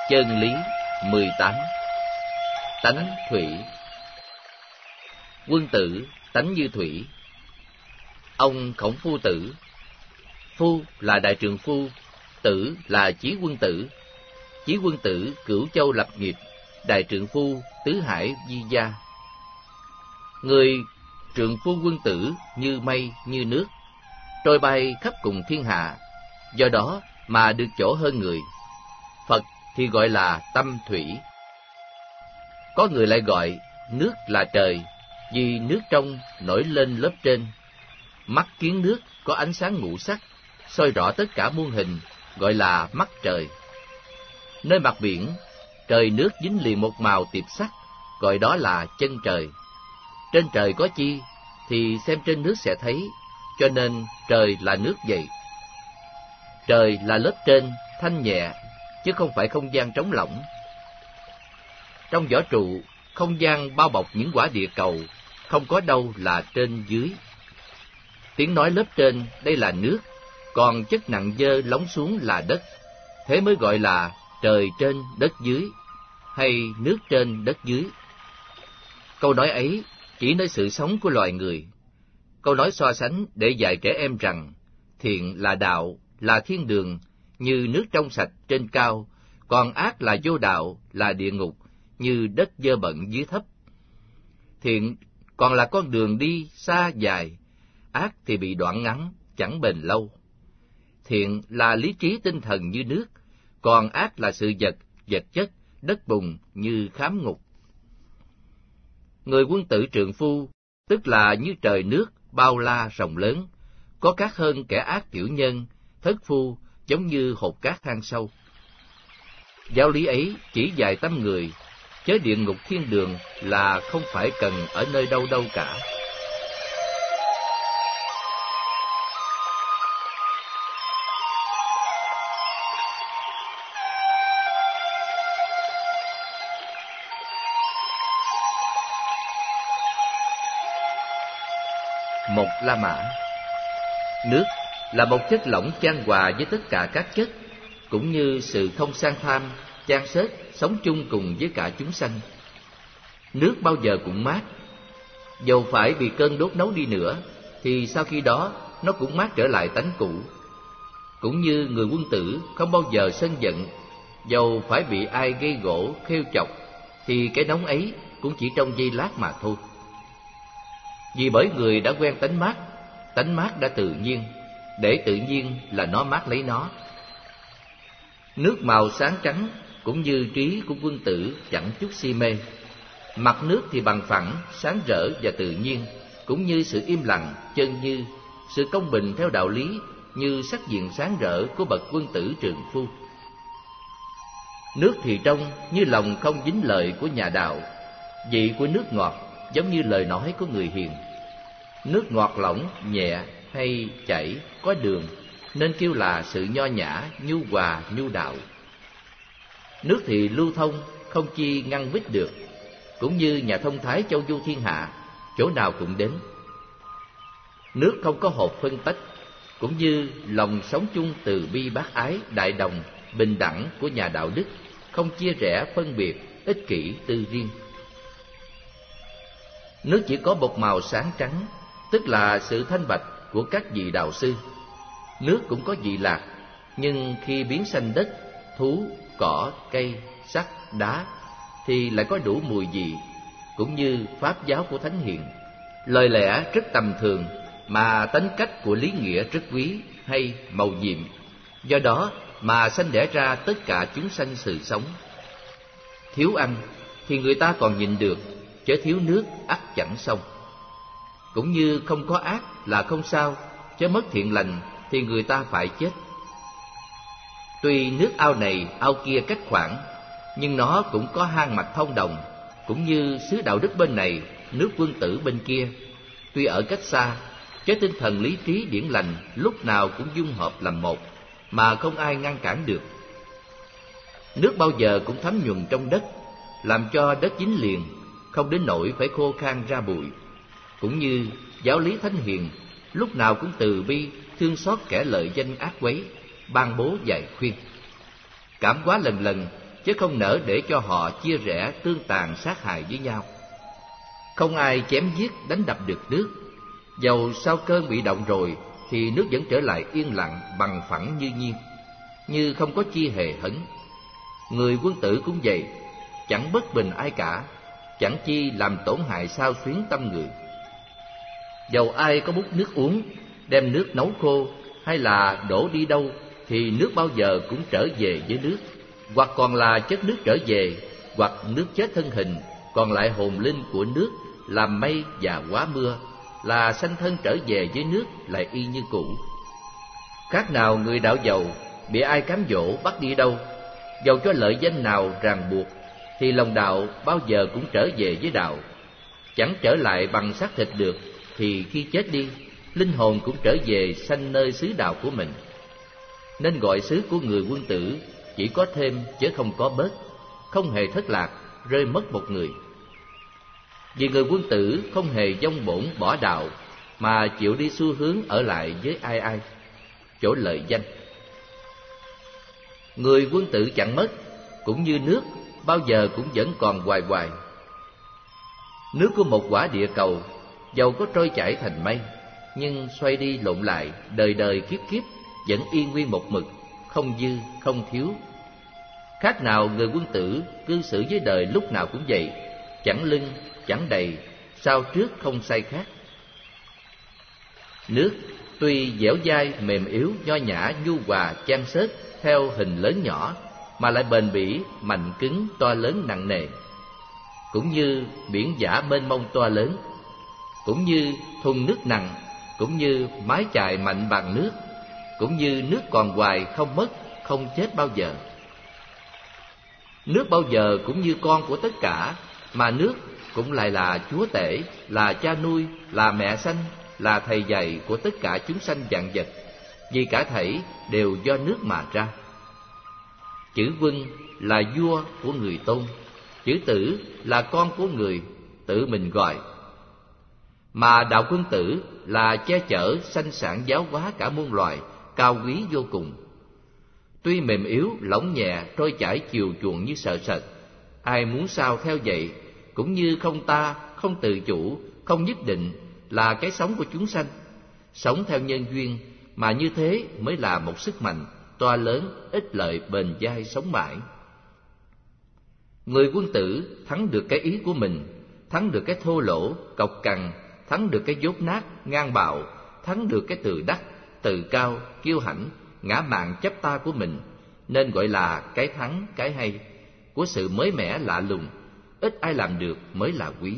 Chân lý 18. Tánh thủy. Quân tử tánh như thủy. Ông Khổng Phu Tử. Phu là đại trượng phu, tử là chí quân tử. Chí quân tử cửu châu lập nghiệp, đại trượng phu tứ hải di gia. Người trượng phu quân tử như mây như nước, trôi bay khắp cùng thiên hạ, do đó mà được chỗ hơn người. Phật thì gọi là tâm thủy. Có người lại gọi nước là trời, vì nước trong nổi lên lớp trên. Mắt kiến nước có ánh sáng ngũ sắc, soi rõ tất cả muôn hình, gọi là mắt trời. Nơi mặt biển, trời nước dính liền một màu tiệp sắc, gọi đó là chân trời. Trên trời có chi, thì xem trên nước sẽ thấy, cho nên trời là nước vậy. Trời là lớp trên, thanh nhẹ, chứ không phải không gian trống lỏng. Trong vỏ trụ, không gian bao bọc những quả địa cầu, không có đâu là trên dưới. Tiếng nói lớp trên, đây là nước, còn chất nặng dơ lóng xuống là đất. Thế mới gọi là trời trên đất dưới, hay nước trên đất dưới. Câu nói ấy chỉ nơi sự sống của loài người. Câu nói so sánh để dạy trẻ em rằng thiện là đạo, là thiên đường, như nước trong sạch trên cao, còn ác là vô đạo, là địa ngục, như đất dơ bẩn dưới thấp. Thiện còn là con đường đi xa dài, ác thì bị đoạn ngắn, chẳng bền lâu. Thiện là lý trí tinh thần như nước, còn ác là sự vật chất, đất bùn như khám ngục. Người quân tử trượng phu, tức là như trời nước, bao la rộng lớn, có cát hơn kẻ ác tiểu nhân, thất phu, giống như hột cát hang sâu. Giáo lý ấy chỉ dạy tâm người, chớ địa ngục thiên đường là không phải cần ở nơi đâu đâu cả. Một La Mã. Nước là một chất lỏng chan hòa với tất cả các chất, cũng như sự không sang tham, chan xết, sống chung cùng với cả chúng sanh. Nước bao giờ cũng mát. Dầu phải bị cơn đốt nấu đi nữa, thì sau khi đó nó cũng mát trở lại tánh cũ. Cũng như người quân tử không bao giờ sân giận, dầu phải bị ai gây gổ, khêu chọc, thì cái nóng ấy cũng chỉ trong giây lát mà thôi. Vì bởi người đã quen tánh mát đã tự nhiên, để tự nhiên là nó mát lấy nó. Nước màu sáng trắng, cũng như trí của quân tử chẳng chút si mê. Mặt nước thì bằng phẳng, sáng rỡ và tự nhiên, cũng như sự im lặng, chân như, sự công bình theo đạo lý, như sắc diện sáng rỡ của bậc quân tử trượng phu. Nước thì trong như lòng không dính lời của nhà đạo, vị của nước ngọt giống như lời nói của người hiền. Nước ngọt lỏng, nhẹ hay chảy, có đường, nên kêu là sự nho nhã, nhu hòa, nhu đạo. Nước thì lưu thông, không chi ngăn vít được, cũng như nhà thông thái châu du thiên hạ, chỗ nào cũng đến. Nước không có hộp phân tách, cũng như lòng sống chung từ bi bác ái, đại đồng, bình đẳng của nhà đạo đức, không chia rẽ phân biệt, ích kỷ tư riêng. Nước chỉ có một màu sáng trắng, tức là sự thanh bạch của các vị đạo sư. Nước cũng có vị lạc, nhưng khi biến sanh đất, thú, cỏ, cây, sắt, đá, thì lại có đủ mùi vị, cũng như pháp giáo của thánh hiền. Lời lẽ rất tầm thường, mà tính cách của lý nghĩa rất quý hay mầu nhiệm, do đó mà sanh đẻ ra tất cả chúng sanh sự sống. Thiếu ăn thì người ta còn nhịn được, chớ thiếu nước ắt chẳng xong. Cũng như không có ác là không sao, chớ mất thiện lành thì người ta phải chết. Tuy nước ao này ao kia cách khoảng, nhưng nó cũng có hang mạch thông đồng, cũng như xứ đạo đức bên này, nước quân tử bên kia. Tuy ở cách xa, chớ tinh thần lý trí điển lành lúc nào cũng dung hợp làm một, mà không ai ngăn cản được. Nước bao giờ cũng thấm nhuần trong đất, làm cho đất dính liền, không đến nỗi phải khô khan ra bụi. Cũng như giáo lý thánh hiền, lúc nào cũng từ bi, thương xót kẻ lợi danh ác quấy, ban bố dạy khuyên. Cảm hóa lần lần, chứ không nỡ để cho họ chia rẽ tương tàn sát hại với nhau. Không ai chém giết đánh đập được nước. Dầu sau cơn bị động rồi thì nước vẫn trở lại yên lặng bằng phẳng như nhiên, như không có chi hề hấn. Người quân tử cũng vậy, chẳng bất bình ai cả, chẳng chi làm tổn hại xao xuyến tâm người. Dầu ai có múc nước uống, đem nước nấu khô hay là đổ đi đâu thì nước bao giờ cũng trở về với nước, hoặc còn là chất nước trở về, hoặc nước chết thân hình, còn lại hồn linh của nước làm mây và hóa mưa, là sanh thân trở về với nước lại y như cũ. Khác nào người đạo giàu bị ai cám dỗ bắt đi đâu, dầu cho lợi danh nào ràng buộc, thì lòng đạo bao giờ cũng trở về với đạo. Chẳng trở lại bằng xác thịt được, thì khi chết đi, linh hồn cũng trở về sanh nơi xứ đạo của mình. Nên gọi xứ của người quân tử chỉ có thêm chứ không có bớt, không hề thất lạc, rơi mất một người. Vì người quân tử không hề vong bổn bỏ đạo, mà chịu đi xu hướng ở lại với ai, chỗ lợi danh. Người quân tử chẳng mất, cũng như nước, bao giờ cũng vẫn còn hoài hoài. Nước của một quả địa cầu, dầu có trôi chảy thành mây, nhưng xoay đi lộn lại, đời đời kiếp kiếp, vẫn yên nguyên một mực, không dư, không thiếu. Khác nào người quân tử cư xử với đời lúc nào cũng vậy, chẳng lưng, chẳng đầy, sau trước không sai khác. Nước tuy dẻo dai, mềm yếu, nho nhã, nhu hòa, chan xết theo hình lớn nhỏ, mà lại bền bỉ, mạnh cứng, to lớn nặng nề. Cũng như biển dã mênh mông to lớn, cũng như thùng nước nặng, cũng như mái chài mạnh bằng nước, cũng như nước còn hoài không mất, không chết bao giờ. Nước bao giờ cũng như con của tất cả, mà nước cũng lại là chúa tể, là cha nuôi, là mẹ sanh, là thầy dạy của tất cả chúng sanh vạn vật, vì cả thảy đều do nước mà ra. Chữ quân là vua của người tôn, chữ tử là con của người tự mình gọi. Mà đạo quân tử là che chở sanh sản giáo hóa cả muôn loài, cao quý vô cùng. Tuy mềm yếu, lỏng nhẹ, trôi chảy chiều chuộng như sợ sệt, ai muốn sao theo vậy, cũng như không ta, không tự chủ, không nhất định, là cái sống của chúng sanh. Sống theo nhân duyên, mà như thế mới là một sức mạnh to lớn, ích lợi, bền dai, sống mãi. Người quân tử thắng được cái ý của mình, thắng được cái thô lỗ, cộc cằn, thắng được cái dốt nát, ngang bạo, thắng được cái tự đắc, tự cao, kiêu hãnh, ngã mạn chấp ta của mình, nên gọi là cái thắng, cái hay của sự mới mẻ lạ lùng, ít ai làm được mới là quý.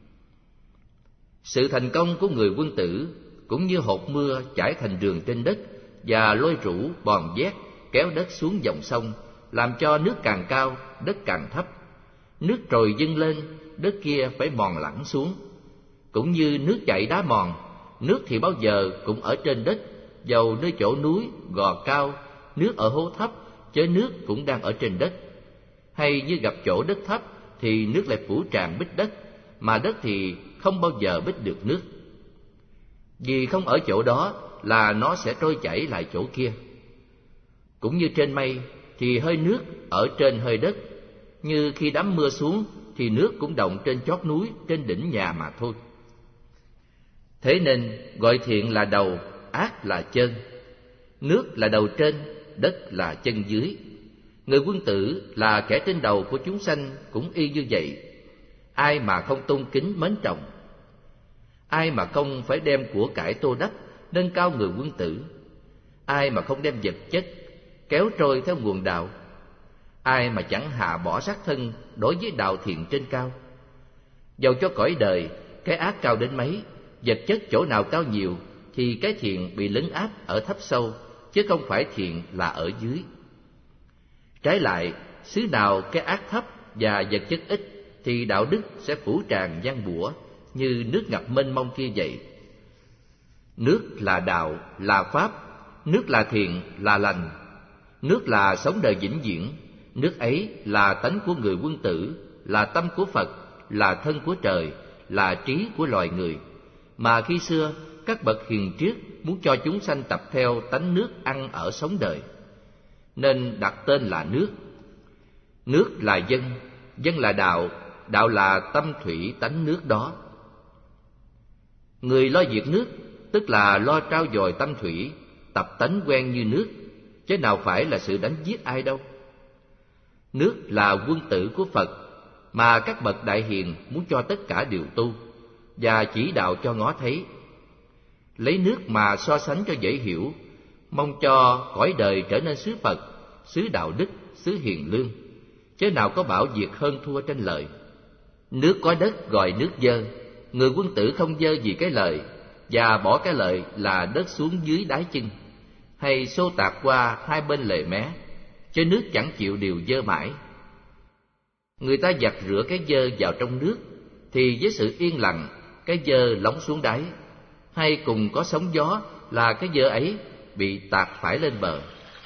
Sự thành công của người quân tử cũng như hột mưa chảy thành đường trên đất, và lôi rũ bòn vét kéo đất xuống dòng sông, làm cho nước càng cao, đất càng thấp. Nước trồi dâng lên, đất kia phải mòn lẳng xuống. Cũng như nước chảy đá mòn, nước thì bao giờ cũng ở trên đất, dầu nơi chỗ núi, gò cao, nước ở hố thấp, chớ nước cũng đang ở trên đất. Hay như gặp chỗ đất thấp thì nước lại phủ tràn bít đất, mà đất thì không bao giờ bít được nước. Vì không ở chỗ đó là nó sẽ trôi chảy lại chỗ kia. Cũng như trên mây thì hơi nước ở trên hơi đất, như khi đám mưa xuống thì nước cũng động trên chót núi, trên đỉnh nhà mà thôi. Thế nên gọi thiện là đầu, ác là chân. Nước là đầu trên, đất là chân dưới. Người quân tử là kẻ trên đầu của chúng sanh cũng y như vậy. Ai mà không tôn kính mến trọng, ai mà không phải đem của cải tô đắp nâng cao người quân tử, ai mà không đem vật chất kéo trôi theo nguồn đạo, ai mà chẳng hạ bỏ xác thân đối với đạo thiện trên cao. Dầu cho cõi đời cái ác cao đến mấy, vật chất chỗ nào cao nhiều thì cái thiện bị lấn áp ở thấp sâu, chứ không phải thiện là ở dưới. Trái lại, xứ nào cái ác thấp và vật chất ít thì đạo đức sẽ phủ tràn giăng bủa như nước ngập mênh mông kia vậy. Nước là đạo, là pháp, nước là thiện, là lành, nước là sống đời vĩnh viễn, nước ấy là tánh của người quân tử, là tâm của Phật, là thân của trời, là trí của loài người. Mà khi xưa các bậc hiền triết muốn cho chúng sanh tập theo tánh nước ăn ở sống đời, nên đặt tên là nước. Nước là dân, dân là đạo, đạo là tâm thủy tánh nước đó. Người lo việc nước, tức là lo trau dồi tâm thủy, tập tánh quen như nước, chứ nào phải là sự đánh giết ai đâu. Nước là quân tử của Phật, mà các bậc đại hiền muốn cho tất cả đều tu, và chỉ đạo cho ngó thấy. Lấy nước mà so sánh cho dễ hiểu, mong cho cõi đời trở nên xứ Phật, xứ đạo đức, xứ hiền lương, chứ nào có bảo việc hơn thua tranh lợi. Nước có đất gọi nước dơ, người quân tử không dơ vì cái lợi, và bỏ cái lợi là đất xuống dưới đáy chân, hay xô tạc qua hai bên lề mé, chứ nước chẳng chịu điều dơ mãi. Người ta giặt rửa cái dơ vào trong nước, thì với sự yên lặng, cái dơ lóng xuống đáy, hay cùng có sóng gió là cái dơ ấy bị tạt phải lên bờ.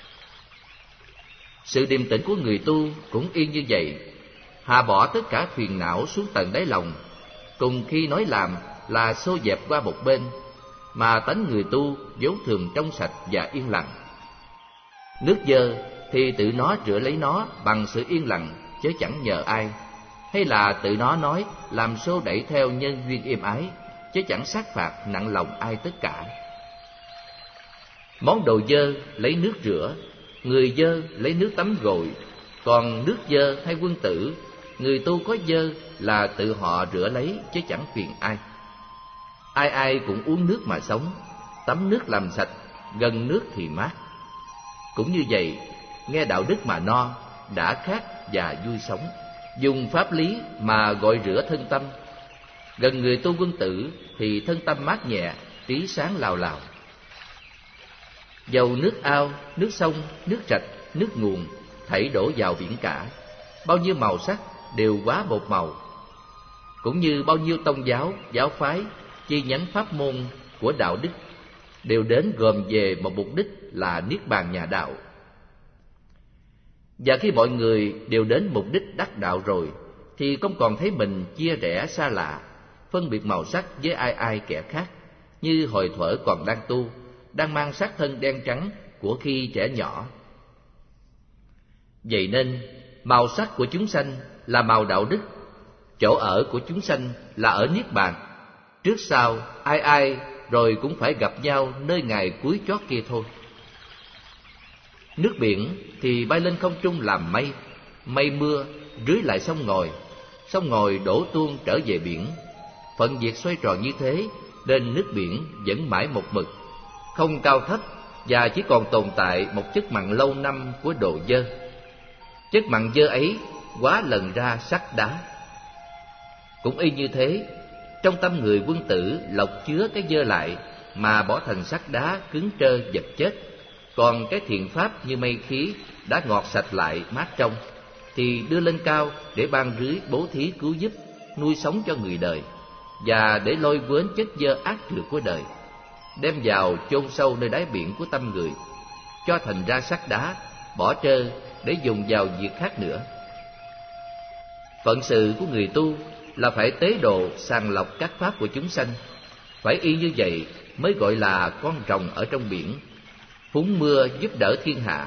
Sự điềm tĩnh của người tu cũng yên như vậy, hạ bỏ tất cả phiền não xuống tận đáy lòng, cùng khi nói làm là xô dẹp qua một bên, mà tánh người tu vốn thường trong sạch và yên lặng. Nước dơ thì tự nó rửa lấy nó bằng sự yên lặng, chứ chẳng nhờ ai, hay là tự nó nói làm xô đẩy theo nhân duyên êm ái, chứ chẳng sát phạt nặng lòng ai tất cả. Món đồ dơ lấy nước rửa, người dơ lấy nước tắm gội, còn nước dơ hay quân tử, người tu có dơ là tự họ rửa lấy, chứ chẳng phiền ai. Ai ai cũng uống nước mà sống, tắm nước làm sạch, gần nước thì mát. Cũng như vậy, nghe đạo đức mà no, đã khát và vui sống, dùng pháp lý mà gọi rửa thân tâm. Gần người tu quân tử thì thân tâm mát nhẹ, trí sáng lào lào. Dầu nước ao, nước sông, nước rạch, nước nguồn, thảy đổ vào biển cả, bao nhiêu màu sắc đều hóa một màu. Cũng như bao nhiêu tông giáo, giáo phái, chi nhánh pháp môn của đạo đức đều đến gồm về một mục đích là niết bàn nhà đạo. Và khi mọi người đều đến mục đích đắc đạo rồi, thì không còn thấy mình chia rẽ xa lạ, phân biệt màu sắc với ai ai kẻ khác, như hồi thuở còn đang tu, đang mang xác thân đen trắng của khi trẻ nhỏ. Vậy nên màu sắc của chúng sanh là màu đạo đức, chỗ ở của chúng sanh là ở niết bàn. Trước sau ai ai rồi cũng phải gặp nhau nơi ngày cuối chót kia thôi. Nước biển thì bay lên không trung làm mây, mây mưa rưới lại sông ngòi đổ tuôn trở về biển. Phận việc xoay tròn như thế nên nước biển vẫn mãi một mực, không cao thấp, và chỉ còn tồn tại một chất mặn lâu năm của đồ dơ. Chất mặn dơ ấy hóa lần ra sắt đá. Cũng y như thế, trong tâm người quân tử lọc chứa cái dơ lại mà bỏ thành sắt đá cứng trơ vật chết. Còn cái thiện pháp như mây khí đã ngọt sạch lại mát trong, thì đưa lên cao để ban rưới bố thí cứu giúp, nuôi sống cho người đời, và để lôi quến chất dơ ác trược của đời, đem vào chôn sâu nơi đáy biển của tâm người, cho thành ra sắt đá bỏ trơ để dùng vào việc khác nữa. Phận sự của người tu là phải tế độ sàng lọc các pháp của chúng sanh, phải y như vậy mới gọi là con rồng ở trong biển, phúng mưa giúp đỡ thiên hạ.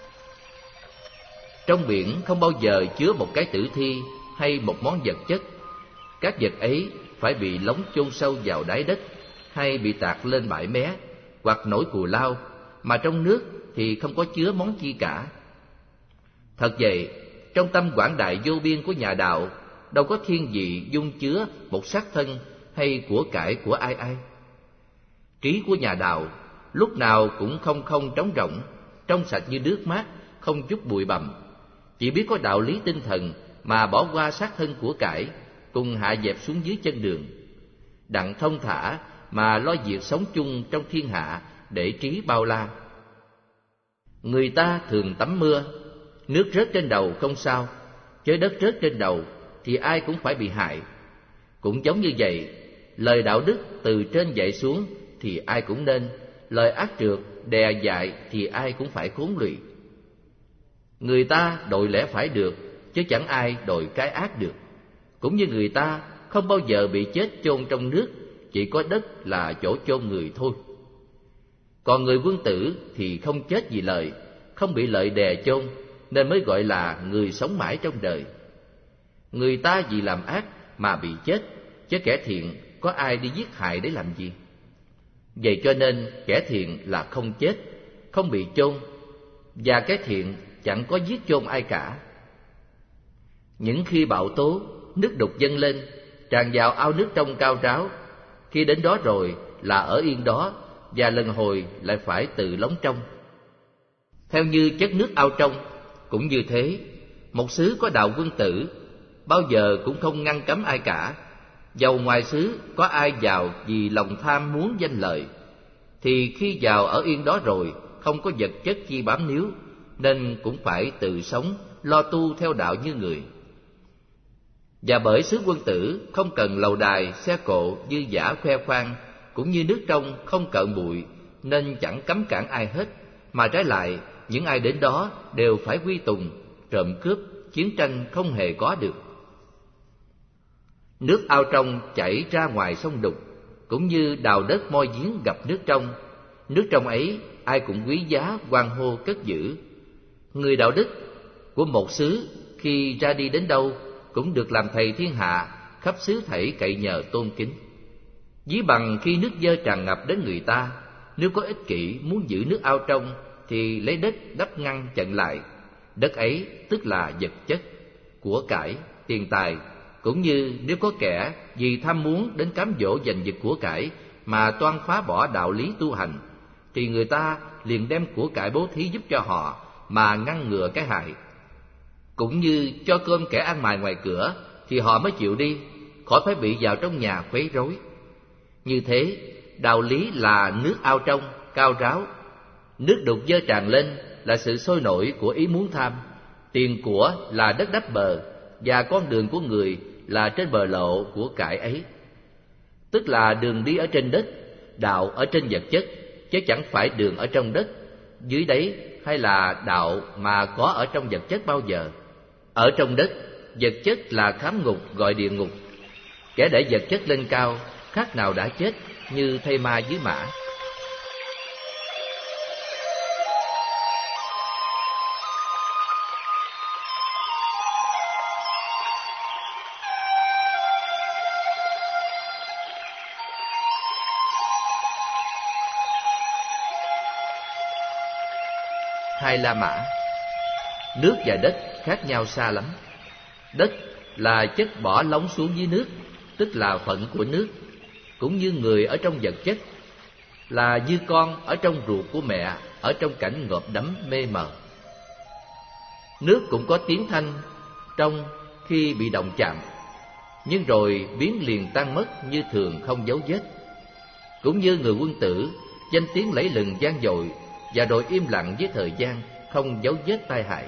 Trong biển không bao giờ chứa một cái tử thi hay một món vật chất. Các vật ấy phải bị lóng chôn sâu vào đáy đất, hay bị tạt lên bãi mé, hoặc nổi cù lao, mà trong nước thì không có chứa món chi cả. Thật vậy, trong tâm quảng đại vô biên của nhà đạo, đâu có thiên vị dung chứa một xác thân hay của cải của ai ai. Trí của nhà đạo lúc nào cũng không trống rỗng, trong sạch như nước mát, không chút bụi bặm, chỉ biết có đạo lý tinh thần mà bỏ qua xác thân của cải, cùng hạ dẹp xuống dưới chân đường, đặng thông thả mà lo việc sống chung trong thiên hạ để trí bao la. Người ta thường tắm mưa, nước rớt trên đầu không sao, chớ đất rớt trên đầu thì ai cũng phải bị hại. Cũng giống như vậy, lời đạo đức từ trên dậy xuống thì ai cũng nên, lời ác trược đè dại thì ai cũng phải khốn lụy. Người ta đòi lẽ phải được, chứ chẳng ai đòi cái ác được. Cũng như người ta không bao giờ bị chết chôn trong nước, chỉ có đất là chỗ chôn người thôi. Còn người quân tử thì không chết vì lợi, không bị lợi đè chôn, nên mới gọi là người sống mãi trong đời. Người ta vì làm ác mà bị chết, chứ kẻ thiện có ai đi giết hại để làm gì? Vậy cho nên kẻ thiện là không chết, không bị chôn, và cái thiện chẳng có giết chôn ai cả. Những khi bão tố, nước đục dâng lên, tràn vào ao nước trong cao ráo, khi đến đó rồi là ở yên đó, và lần hồi lại phải tự lóng trong. Theo như chất nước ao trong, cũng như thế, một xứ có đạo quân tử bao giờ cũng không ngăn cấm ai cả. Dầu ngoài xứ có ai vào vì lòng tham muốn danh lợi, thì khi vào ở yên đó rồi không có vật chất chi bám níu, nên cũng phải tự sống, lo tu theo đạo như người. Và bởi xứ quân tử không cần lầu đài, xe cộ, dư dả khoe khoang, cũng như nước trong không cợn bụi, nên chẳng cấm cản ai hết, mà trái lại những ai đến đó đều phải quy tùng, trộm cướp, chiến tranh không hề có được. Nước ao trong chảy ra ngoài sông đục, cũng như đào đất moi giếng gặp nước trong. Nước trong ấy ai cũng quý giá hoan hô cất giữ. Người đạo đức của một xứ khi ra đi đến đâu cũng được làm thầy thiên hạ, khắp xứ thảy cậy nhờ tôn kính. Ví bằng khi nước dơ tràn ngập đến người ta, nếu có ích kỷ muốn giữ nước ao trong thì lấy đất đắp ngăn chặn lại. Đất ấy tức là vật chất, của cải, tiền tài. Cũng như nếu có kẻ vì tham muốn đến cám dỗ giành giật của cải mà toan phá bỏ đạo lý tu hành, thì người ta liền đem của cải bố thí giúp cho họ mà ngăn ngừa cái hại. Cũng như cho cơm kẻ ăn mày ngoài cửa thì họ mới chịu đi, khỏi phải bị vào trong nhà quấy rối. Như thế, đạo lý là nước ao trong, cao ráo. Nước đục dơ tràn lên là sự sôi nổi của ý muốn tham. Tiền của là đất đắp bờ, và con đường của người là trên bờ lộ của cải ấy. Tức là đường đi ở trên đất, đạo ở trên vật chất, chứ chẳng phải đường ở trong đất, dưới đáy, hay là đạo mà có ở trong vật chất bao giờ. Ở trong đất, vật chất là khám ngục gọi địa ngục. Kẻ để vật chất lên cao, khác nào đã chết, như thây ma dưới mã. Hai La Mã. Nước và đất khác nhau xa lắm. Đất là chất bỏ lóng xuống dưới nước, tức là phận của nước. Cũng như người ở trong vật chất, là như con ở trong ruột của mẹ, ở trong cảnh ngộp đắm mê mờ. Nước cũng có tiếng thanh trong khi bị động chạm, nhưng rồi biến liền tan mất như thường không dấu vết. Cũng như người quân tử, danh tiếng lẫy lừng vang dội, và rồi im lặng với thời gian, không dấu vết tai hại.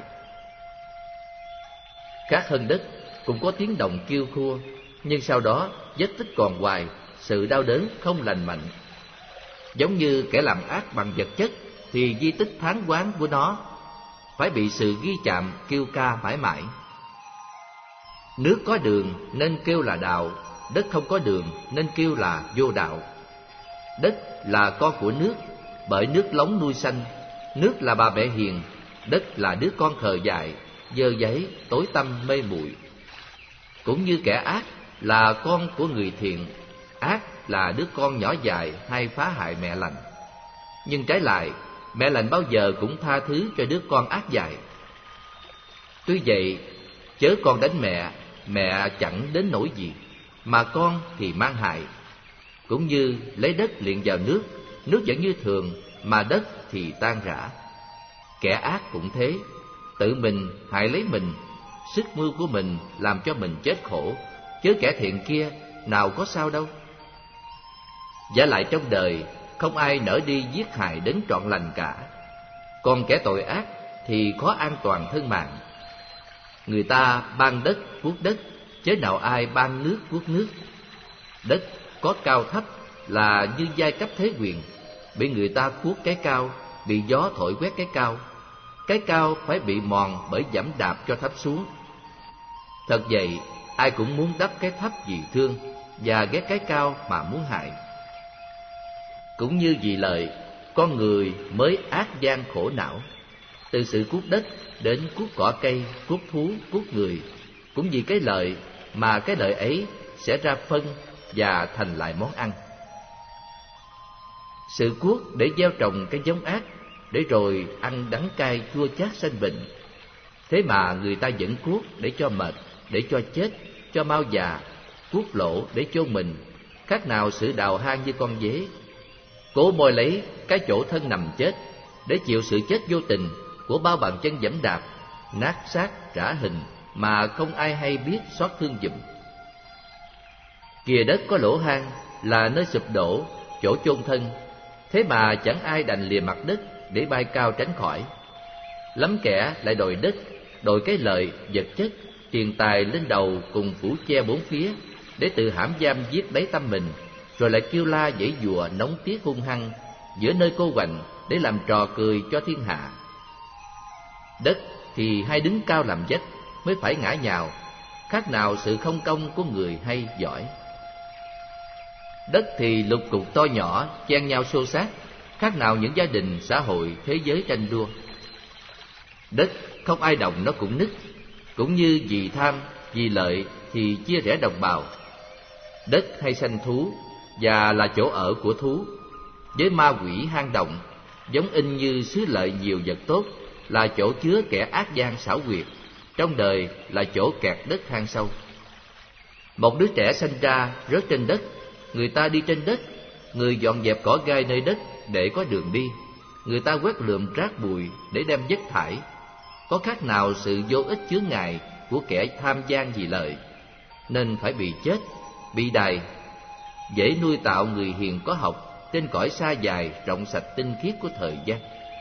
Khác hơn đất cũng có tiếng động kêu khua, nhưng sau đó vết tích còn hoài, sự đau đớn không lành mạnh. Giống như kẻ làm ác bằng vật chất, thì di tích phán quán của nó phải bị sự ghi chạm kêu ca mãi mãi. Nước có đường nên kêu là đạo, đất không có đường nên kêu là vô đạo. Đất là con của nước, bởi nước lóng nuôi sanh. Nước là bà mẹ hiền, đất là đứa con khờ dại, dơ giấy, tối tăm mê muội. Cũng như kẻ ác là con của người thiện, ác là đứa con nhỏ dại hay phá hại mẹ lành. Nhưng trái lại, mẹ lành bao giờ cũng tha thứ cho đứa con ác dại. Tuy vậy, chớ con đánh mẹ, mẹ chẳng đến nỗi gì, mà con thì mang hại. Cũng như lấy đất liền vào nước, nước vẫn như thường, mà đất thì tan rã. Kẻ ác cũng thế, tự mình hại lấy mình, sức mưu của mình làm cho mình chết khổ, chứ kẻ thiện kia nào có sao đâu. Vả lại trong đời, không ai nỡ đi giết hại đến trọn lành cả. Còn kẻ tội ác thì khó an toàn thân mạng. Người ta ban đất cuốc đất, chớ nào ai ban nước cuốc nước. Đất có cao thấp là như giai cấp thế quyền, bị người ta cuốc cái cao, bị gió thổi quét cái cao. Cái cao phải bị mòn bởi giẫm đạp cho thấp xuống. Thật vậy, ai cũng muốn đắp cái thấp vì thương, và ghét cái cao mà muốn hại. Cũng như vì lợi, con người mới ác gian khổ não. Từ sự cuốc đất đến cuốc cỏ cây, cuốc thú, cuốc người, cũng vì cái lợi mà cái lợi ấy sẽ ra phân và thành lại món ăn. Sự cuốc để gieo trồng cái giống ác, để rồi ăn đắng cay chua chát sanh bệnh. Thế mà người ta vẫn cuốc để cho mệt, để cho chết, cho mau già, cuốc lỗ để chôn mình, khác nào sự đào hang như con dế. Cố moi lấy cái chỗ thân nằm chết, để chịu sự chết vô tình của bao bàn chân giẫm đạp, nát xác trả hình mà không ai hay biết xót thương giùm. Kìa đất có lỗ hang là nơi sụp đổ, chỗ chôn thân, thế mà chẳng ai đành lìa mặt đất để bay cao tránh khỏi. Lắm kẻ lại đòi đất, đòi cái lợi, vật chất, tiền tài lên đầu cùng phủ che bốn phía, để tự hãm giam giết đáy tâm mình, rồi lại kêu la giãy giụa nóng tiếc hung hăng giữa nơi cô quạnh để làm trò cười cho thiên hạ. Đất thì hay đứng cao làm vách mới phải ngã nhào, khác nào sự không công của người hay giỏi. Đất thì lục cục to nhỏ chen nhau xô xát, khác nào những gia đình xã hội thế giới tranh đua. Đất không ai đồng nó cũng nứt, cũng như vì tham vì lợi thì chia rẽ đồng bào. Đất hay sanh thú và là chỗ ở của thú, với ma quỷ hang động, giống in như xứ lợi nhiều vật tốt, là chỗ chứa kẻ ác gian xảo quyệt, trong đời là chỗ kẹt đất hang sâu. Một đứa trẻ sanh ra rớt trên đất, người ta đi trên đất, người dọn dẹp cỏ gai nơi đất để có đường đi, người ta quét lượm rác bụi để đem vứt thải. Có khác nào sự vô ích chướng ngại của kẻ tham gian vì lợi, nên phải bị chết, bị đày. Dễ nuôi tạo người hiền có học trên cõi xa dài rộng sạch tinh khiết của thời gian.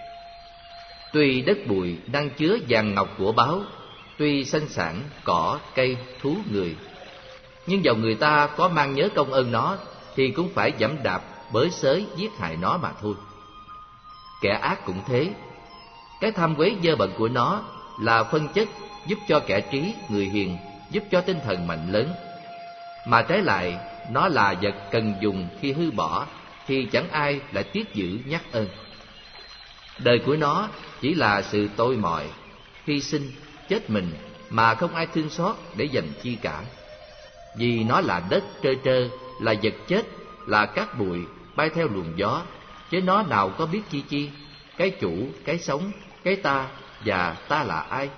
Tuy đất bụi năng chứa vàng ngọc của báu, tuy sanh sản cỏ cây thú người, nhưng dầu người ta có mang nhớ công ơn nó thì cũng phải giẫm đạp bới xới giết hại nó mà thôi. Kẻ ác cũng thế, cái tham quấy dơ bẩn của nó là phân chất giúp cho kẻ trí người hiền, giúp cho tinh thần mạnh lớn. Mà trái lại nó là vật cần dùng khi hư bỏ, thì chẳng ai lại tiếc giữ nhắc ơn. Đời của nó chỉ là sự tôi mọi, hy sinh, chết mình mà không ai thương xót để dành chi cả. Vì nó là đất trơ trơ, là vật chết, là cát bụi bay theo luồng gió, chứ nó nào có biết chi chi, cái chủ, cái sống, cái ta và ta là ai.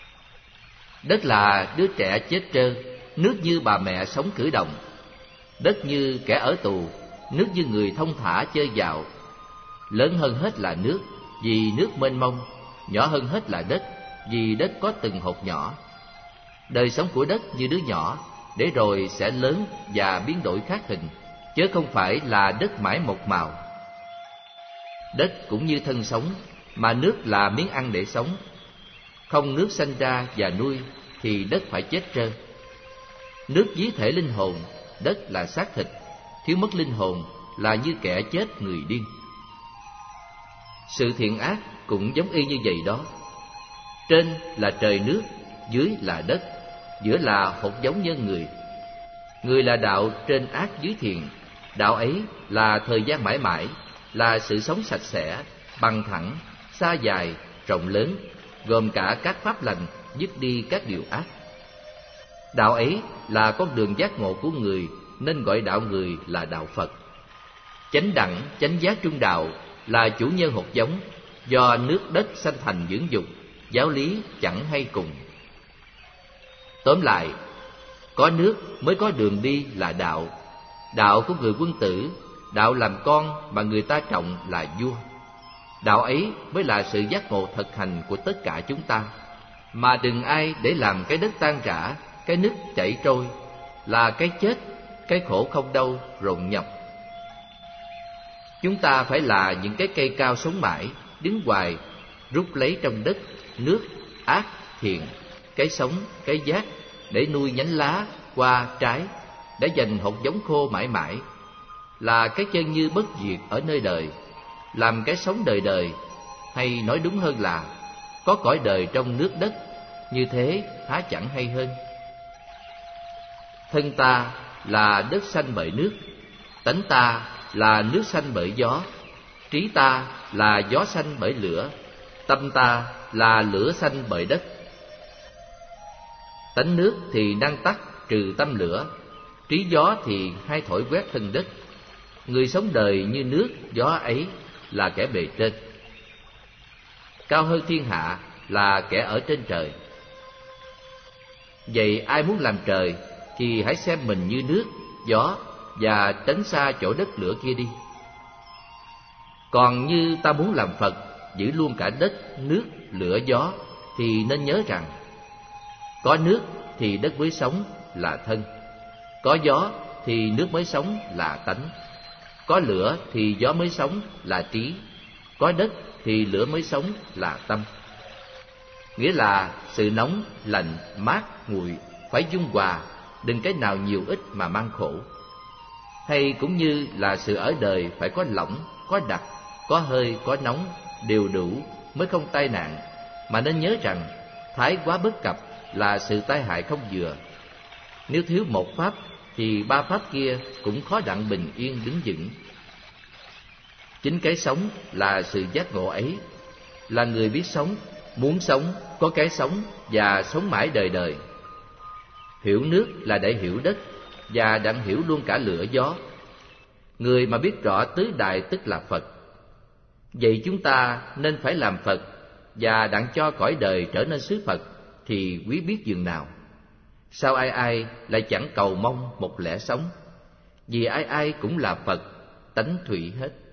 Đất là đứa trẻ chết trơ, nước như bà mẹ sống cử động. Đất như kẻ ở tù, nước như người thông thả chơi dạo. Lớn hơn hết là nước, vì nước mênh mông. Nhỏ hơn hết là đất, vì đất có từng hột nhỏ. Đời sống của đất như đứa nhỏ, để rồi sẽ lớn và biến đổi khác hình, chứ không phải là đất mãi một màu. Đất cũng như thân sống, mà nước là miếng ăn để sống. Không nước sanh ra và nuôi thì đất phải chết trơ. Nước ví thể linh hồn, đất là xác thịt, thiếu mất linh hồn là như kẻ chết người điên. Sự thiện ác cũng giống y như vậy đó. Trên là trời nước, dưới là đất, giữa là hột giống nhân người. Người là đạo trên ác dưới thiện. Đạo ấy là thời gian mãi mãi, là sự sống sạch sẽ, bằng thẳng, xa dài, rộng lớn, gồm cả các pháp lành, dứt đi các điều ác. Đạo ấy là con đường giác ngộ của người, nên gọi đạo người là đạo Phật. Chánh đẳng, chánh giác trung đạo là chủ nhân hột giống, do nước đất sanh thành dưỡng dục, giáo lý chẳng hay cùng. Tóm lại, có nước mới có đường đi là đạo. Đạo của người quân tử, đạo làm con mà người ta trọng là vua. Đạo ấy mới là sự giác ngộ thực hành của tất cả chúng ta. Mà đừng ai để làm cái đất tan rã, cái nước chảy trôi, là cái chết, cái khổ không đâu rộn nhọc. Chúng ta phải là những cái cây cao sống mãi, đứng hoài, rút lấy trong đất, nước, ác, thiện, cái sống, cái giác, để nuôi nhánh lá, hoa, trái, để dành hột giống khô mãi mãi, là cái chân như bất diệt ở nơi đời, làm cái sống đời đời, hay nói đúng hơn là có cõi đời trong nước đất, như thế há chẳng hay hơn. Thân ta là đất sanh bởi nước, tánh ta là nước sanh bởi gió, trí ta là gió sanh bởi lửa, Tâm ta là lửa xanh bởi đất. Tánh nước thì năng tắt trừ tâm lửa, trí gió thì hay thổi quét thân đất. Người sống đời như nước gió ấy là kẻ bề trên. Cao hơn thiên hạ là kẻ ở trên trời. Vậy ai muốn làm trời thì hãy xem mình như nước, gió và tránh xa chỗ đất lửa kia đi. Còn như ta muốn làm Phật, giữ luôn cả đất, nước, lửa, gió, thì nên nhớ rằng có nước thì đất mới sống là thân, có gió thì nước mới sống là tánh, có lửa thì gió mới sống là trí, có đất thì lửa mới sống là tâm. Nghĩa là sự nóng, lạnh, mát, nguội phải dung hòa, đừng cái nào nhiều ít mà mang khổ. Hay cũng như là sự ở đời phải có lỏng, có đặc, có hơi, có nóng, đều đủ mới không tai nạn, mà nên nhớ rằng thái quá bất cập là sự tai hại không vừa. Nếu thiếu một pháp thì ba pháp kia cũng khó đặng bình yên đứng vững. Chính cái sống là sự giác ngộ ấy, là người biết sống, muốn sống, có cái sống và sống mãi đời đời. Hiểu nước là để hiểu đất và đặng hiểu luôn cả lửa gió. Người mà biết rõ tứ đại tức là Phật. Vậy chúng ta nên phải làm Phật và đặng cho cõi đời trở nên xứ Phật thì quý biết dường nào. Sao ai ai lại chẳng cầu mong một lẽ sống? Vì ai ai cũng là Phật, tánh thủy hết.